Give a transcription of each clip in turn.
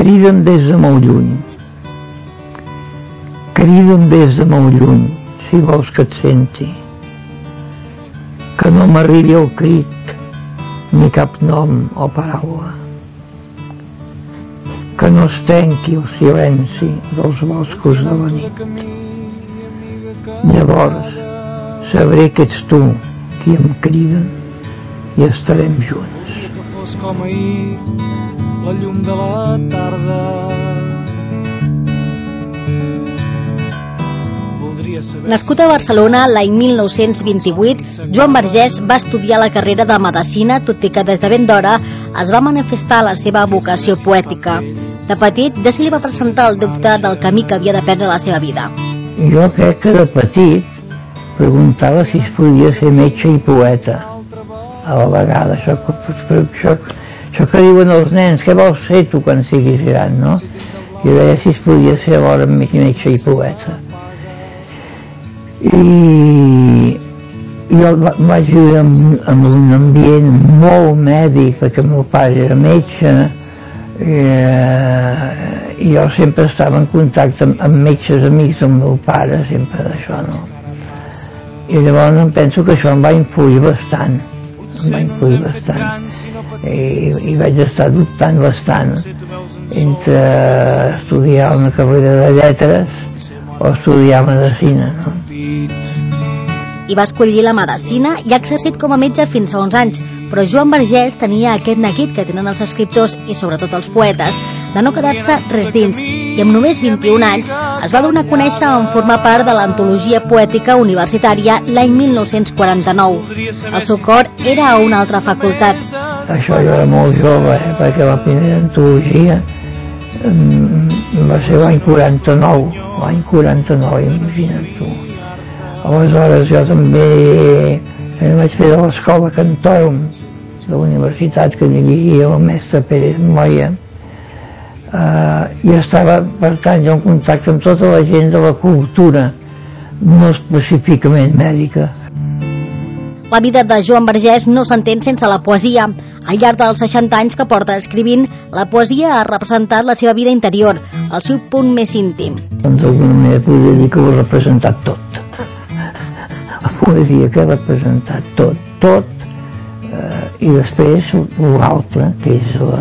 Crida'm des de molt lluny. Crida'm des de molt lluny, si vols que et senti. Que no m'arribi el crit, ni cap nom o paraula. Que no es trenqui el silenci dels boscos de la nit. Llavors sabré que ets tu qui em crida i estarem junts. Que fos com ahir, la llum de la tarda. Nascut a Barcelona l'any 1928, Joan Vergés va estudiar la carrera de Medicina, tot i que des de ben d'hora es va manifestar la seva vocació poètica. De petit ja se li va presentar el dubte del camí que havia de prendre la seva vida. Jo crec que de petit preguntava si es podia ser metge i poeta a la vegada. Això que diuen els nens, què vols ser tu quan siguis gran, no? Jo deia si es podia ser alhora metge i poeta. I jo vaig viure en un ambient molt mèdic, perquè el meu pare era metge, i jo sempre estava en contacte amb metges amics del meu pare, sempre d'això, no? I llavors em penso que això em va influir bastant, i vaig estar dubtant bastant entre estudiar una carrera de lletres o estudiar medicina, no? I va escollir la medicina i ha exercit com a metge fins a 11 anys, però Joan Vergés tenia aquest neguit que tenen els escriptors i sobretot els poetes, de no quedar-se res dins, i amb només 21 anys es va donar a conèixer en formar part de l'antologia poètica universitària l'any 1949. El seu cor era a una altra facultat. Això jo era molt jove, perquè la primera antologia va ser l'any 49, imagina't tu. Aleshores jo també vaig fer de l'escola Cantòrum de la universitat que dirigia el mestre Pérez Moya, i estava, per tant, jo en contacte amb tota la gent de la cultura, no específicament mèdica. La vida de Joan Vergés no s'entén sense la poesia. Al llarg dels 60 anys que porta escrivint, la poesia ha representat la seva vida interior, el seu punt més íntim. D'alguna manera podria dir que ho ha representat tot. La poesia que ha representat tot, i després l'altre, que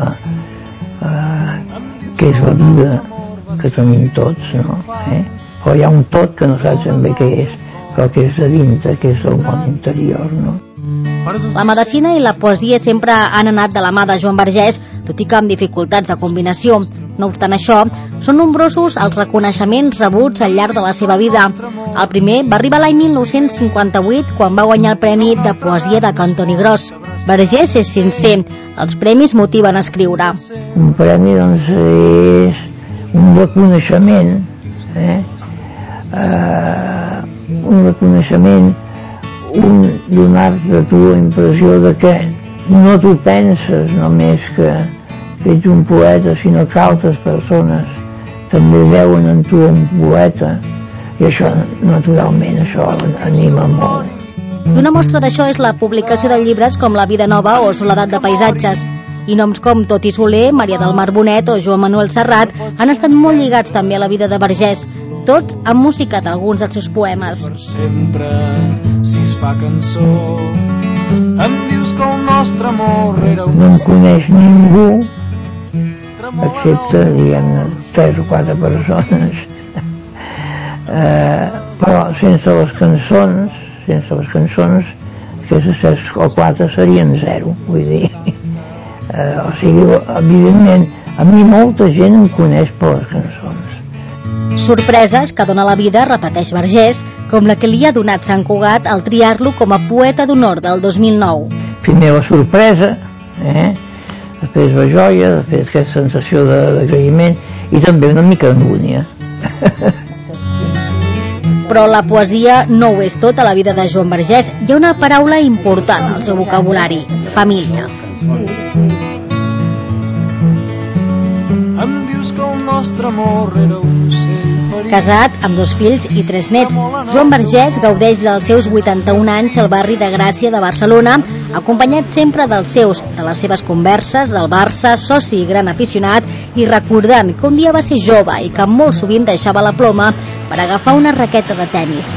és la vida que tenim tots, no? Però hi ha un tot que no saps ben bé què és, però que és de dintre, que és el món interior, no? La medicina i la poesia sempre han anat de la mà de Joan Vergés, tot i que amb dificultats de combinació. No obstant això, són nombrosos els reconeixements rebuts al llarg de la seva vida. El primer va arribar l'any 1958, quan va guanyar el Premi de Poesia de Cantoni Gros. Vergés és sincer, els premis motiven a escriure. Un premi, doncs, és un reconeixement, donar-te a tu la impressió de que no t'ho penses només que ets un poeta, sinó que altres persones també veuen en tu un poeta, i això, naturalment, això anima molt. I una mostra d'això és la publicació de llibres com La vida nova o Soledat de paisatges. I noms com Toti Soler, Maria del Mar Bonet o Joan Manuel Serrat han estat molt lligats també a la vida de Vergés. Tots han musicat alguns dels seus poemes. Per sempre, si es fa cançó, em dius que el nostre amor era un... No em coneix ningú, excepte, diguem-ne, 3 o 4 persones. Però sense les cançons, aquestes 3 o 4 serien 0, vull dir. O sigui, evidentment, a mi molta gent em coneix per les cançons. Sorpreses que dona la vida, repeteix Vergés, com la que li ha donat Sant Cugat al triar-lo com a poeta d'honor del 2009. Primer la sorpresa, després la joia, després aquesta sensació d'agraïment i també una mica d'angúnia. Però la poesia no ho és tot a la vida de Joan Vergés. Hi ha una paraula important al seu vocabulari: família. Em dius que el nostre amor era un ocell Casat amb 2 fills i 3 nets, Joan Vergés gaudeix dels seus 81 anys al barri de Gràcia de Barcelona, acompanyat sempre dels seus, de les seves converses, del Barça, soci i gran aficionat, i recordant que un dia va ser jove i que molt sovint deixava la ploma per agafar una raqueta de tenis.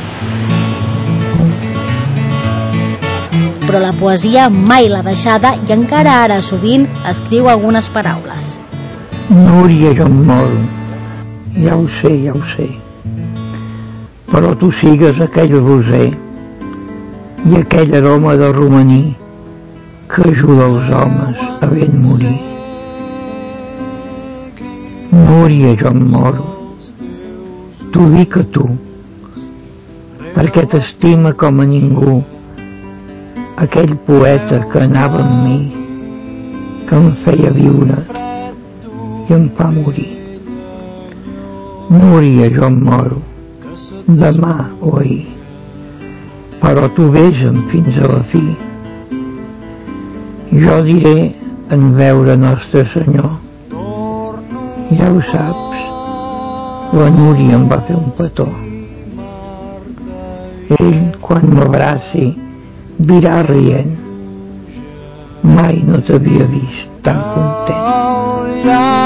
Però la poesia mai l'ha deixada i encara ara sovint escriu algunes paraules. Núria, jo em moro. Ja ho sé. Però tu sigues aquell roser i aquell aroma de romaní que ajuda els homes a ben morir. Núria, jo em moro. T'ho dic a tu, perquè t'estima com a ningú aquell poeta que anava amb mi, que em feia viure i em fa morir. Núria, jo em moro, demà o ahir, però tu vés-em fins a la fi. Jo diré en veure Nostre Senyor. Ja ho saps, la Núria em va fer un petó. Ell, quan m'abraci, dirà rient, mai no t'havia vist tan content.